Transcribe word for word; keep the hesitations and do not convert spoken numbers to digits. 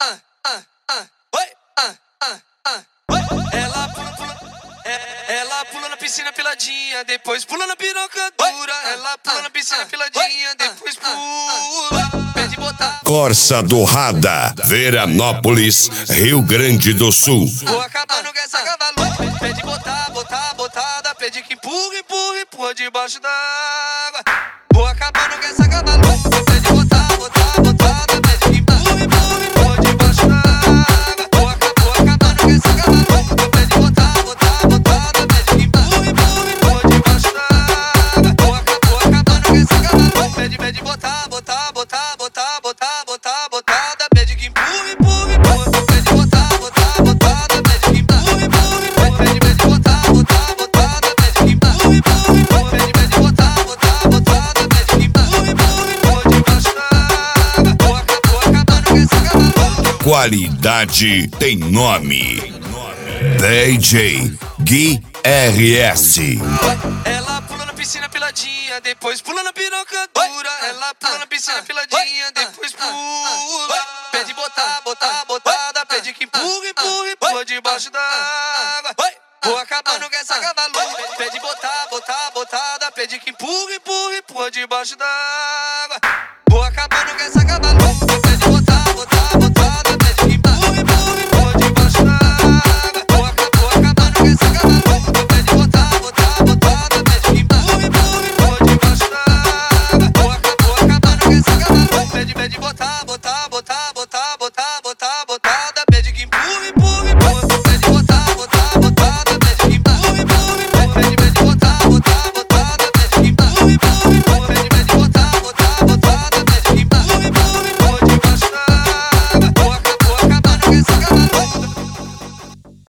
ah, ah, ah, oi, ah, ah, ah, oi. Ela pula, pula, é, ela pula na piscina piladinha, depois pula na piroca dura. Ela pula na piscina piladinha, depois pula, pede botar. Corsa do Rada, Veranópolis, Rio Grande do Sul. Vou acabando com essa cavalo. Pede botar, botar, botada, pede que empurra, empurra, empurra debaixo d'água. Vou acabando com essa cavalo. Pede botar, botar, botada, pede que empurra, empurra, empurra debaixo d'água. Vou acabando com essa cavalo. Pede botar, botar, botada, pede que empurra, empurra, empurra debaixo d'água. Vou acabando com essa cavalo. Pede, pede botar, botar, botar, botar, botar, botar, botada, pede que empurra, empurra, empurra. Pede botar, botar, botada, pede que empurra, empurra, empurra. Pede, pede botar, botar, botada, pede que empurra, empurra, empurra. Pede, pede botar, botar, botada, pede que empurra, empurra, empurra debaixo d'água. Vou acabando com essa cavalo. Qualidade tem nome. D J Gui R S. Ela pula na piscina piladinha, depois pula na piroca dura. Ela pula na piscina piladinha, depois pula. Pede botar, botar, botada, pede que empurra, empurra, empurra debaixo d'água. Vou acabando com essa cavalo. Pede botar, botar, botada, pede que empurra, empurra, empurra debaixo d'água.